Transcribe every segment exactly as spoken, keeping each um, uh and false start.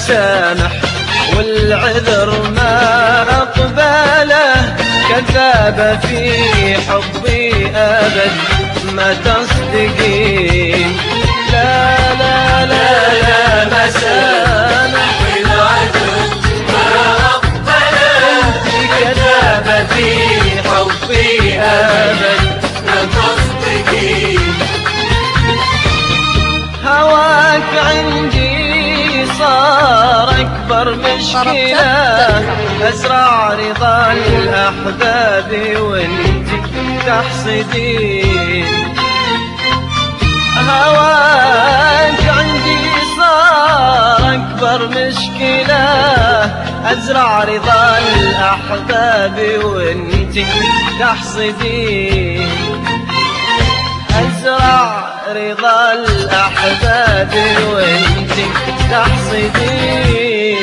مسامح والعذر ما أقبله، كذاب في حبي أبد ما تصدقين. لا لا لا لا مسامح والعذر ما أقبله، كذاب في حبي أبد ما تصدقين. هواك عندي صار أكبر مشكلة، أزرع رضا الأحباب وانت تحصدين. هواك عندي صار أكبر مشكلة، أزرع رضا الأحباب وانت تحصدين. أزرع رضا الأحباب وانت تحصدين.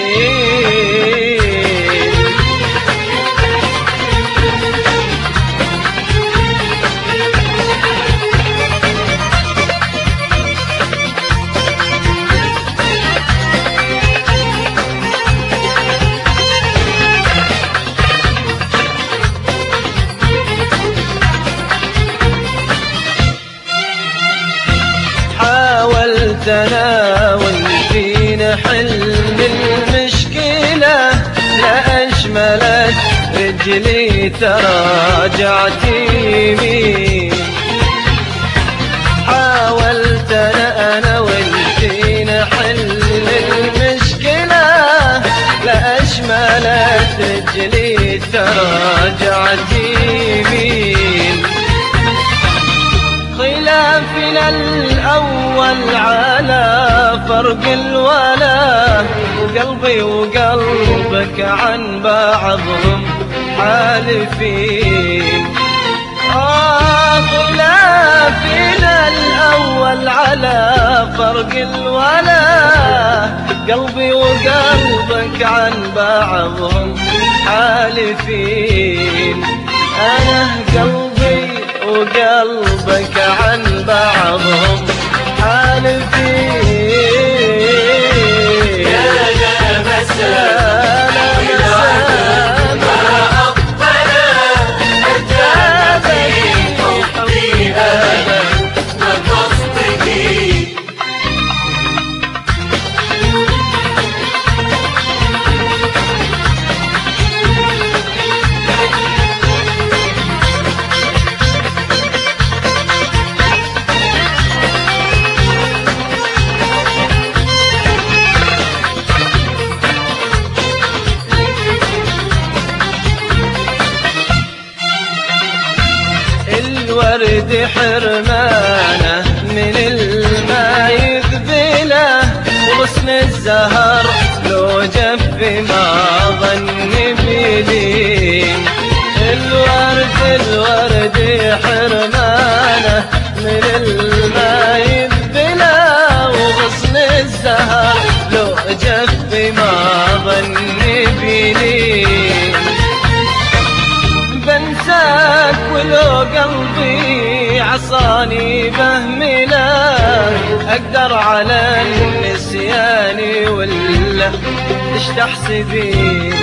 حاولت انا وانتي نحل المشكلة، لا اشملت رجلي تراجعت يمين. حاولت انا انا وانتي نحل المشكلة، لا اشملت رجلي تراجعت يمين. خلافنا الأول على فرق الولا، وقلبي وقلبك عن بعضهم حالفين. آه خلافنا الأول على فرق الولا، قلبي وقلبك عن بعضهم حالفين. أنا قلبي وقلبك عن بعضهم حالفين. يا لا مسامح والعذر ما أقبله، كذاب في حبي أبد ما تصدقين. الورد حرمانه من الماء يذبله، وغصن الزهر لو جف ما ظن بلين. الورد الورد حرمانه من الماء يذبله، وغصن الزهر لو جف ما ظن بلين. بنساك ولو قلبي عصاني بهمله، أقدر على النسيان ولا إيش تحسبين.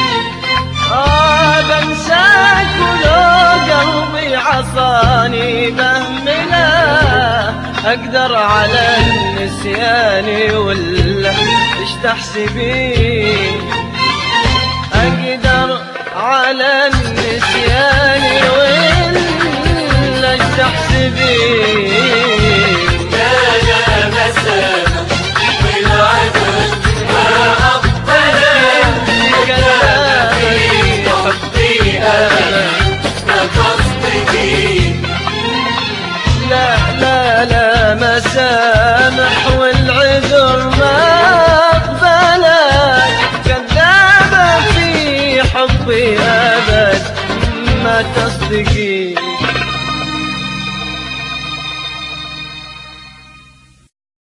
آه بنساك ولو قلبي عصاني بهمله، أقدر على النسيان ولا إيش تحسبين. أقدر على النسيان ولا تحسبين. يا لا مسامح والعذر ما أقبله، كذاب في حبي أبد ما تصدقين. لا لا لا مسامح والعذر ما أقبله، كذاب في حبي أبد ما تصدقين.